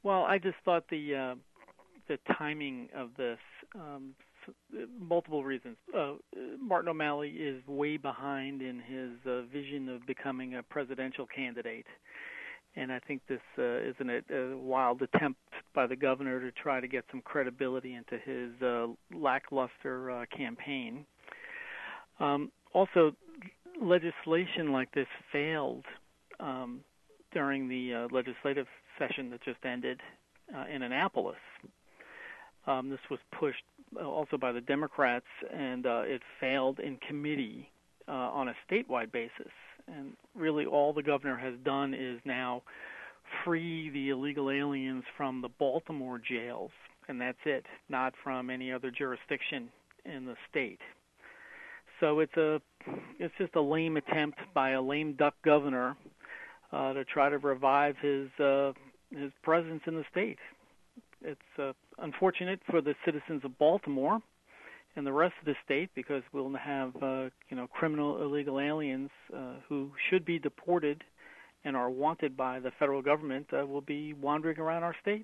Well, I just thought the timing of this, multiple reasons. Martin O'Malley is way behind in his vision of becoming a presidential candidate. And I think this is a wild attempt by the governor to try to get some credibility into his lackluster campaign. Also, legislation like this failed during the legislative session that just ended in Annapolis. This was pushed also by the Democrats, and it failed in committee on a statewide basis. And really all the governor has done is now free the illegal aliens from the Baltimore jails, and that's it, not from any other jurisdiction in the state. So it's just a lame attempt by a lame duck governor to try to revive his presence in the state. It's unfortunate for the citizens of Baltimore and the rest of the state, because we'll have criminal illegal aliens who should be deported and are wanted by the federal government will be wandering around our state.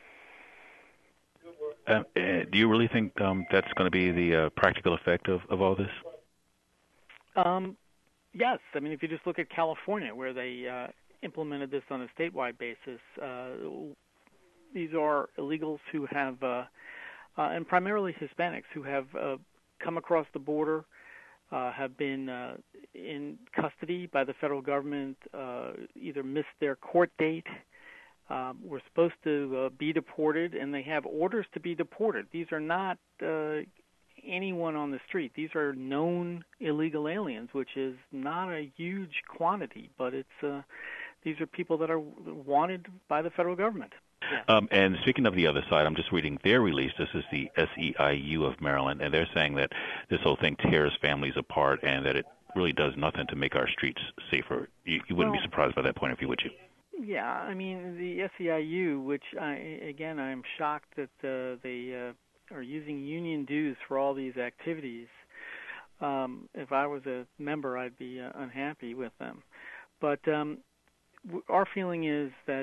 Do you really think that's going to be the practical effect of all this? Yes. I mean, if you just look at California, where they implemented this on a statewide basis, these are illegals who have, and primarily Hispanics, who have come across the border, have been in custody by the federal government, either missed their court date, were supposed to be deported, and they have orders to be deported. These are not anyone on the street. These are known illegal aliens, which is not a huge quantity, but it's these are people that are wanted by the federal government. Yeah. And speaking of the other side, I'm just reading their release. This is the SEIU of Maryland, and they're saying that this whole thing tears families apart and that it really does nothing to make our streets safer. You wouldn't be surprised by that point of view, would you? Yeah, I mean, the SEIU, which, I'm shocked that they are using union dues for all these activities. If I was a member, I'd be unhappy with them. But our feeling is that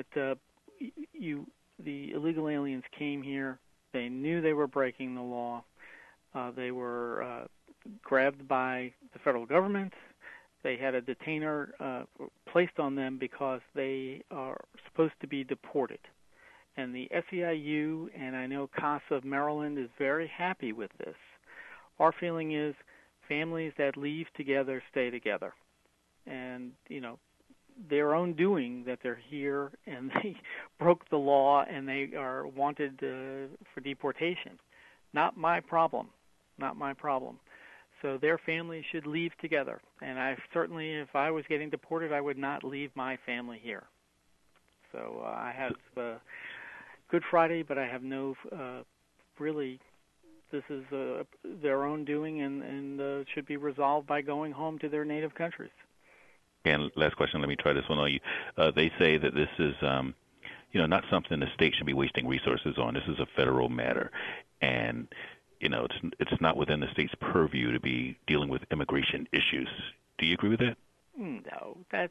the illegal aliens came here. They knew they were breaking the law. They were grabbed by the federal government. They had a detainer placed on them because they are supposed to be deported. And the SEIU, and I know CASA of Maryland, is very happy with this. Our feeling is families that leave together stay together. And, their own doing that they're here and they broke the law and they are wanted for deportation. Not my problem. Not my problem. So their families should leave together. And I certainly, if I was getting deported, I would not leave my family here. So I have Good Friday, but I have no really. This is their own doing and should be resolved by going home to their native countries. And last question, let me try this one on you. They say that this is, not something the state should be wasting resources on. This is a federal matter, and it's not within the state's purview to be dealing with immigration issues. Do you agree with that? No, that's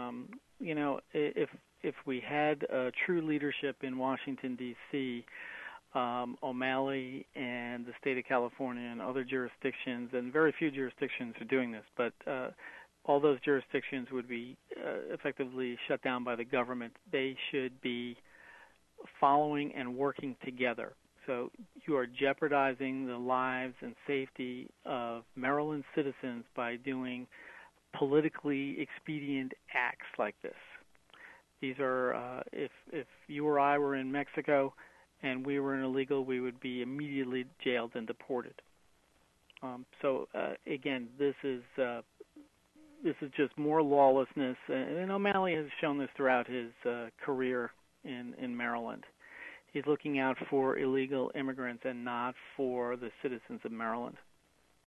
if we had true leadership in Washington D.C., O'Malley and the state of California and other jurisdictions, and very few jurisdictions are doing this, but all those jurisdictions would be effectively shut down by the government. They should be following and working together. So you are jeopardizing the lives and safety of Maryland citizens by doing politically expedient acts like this. These are, if you or I were in Mexico and we were an illegal, we would be immediately jailed and deported. Again, this is just more lawlessness, and O'Malley has shown this throughout his career in Maryland. He's looking out for illegal immigrants and not for the citizens of Maryland.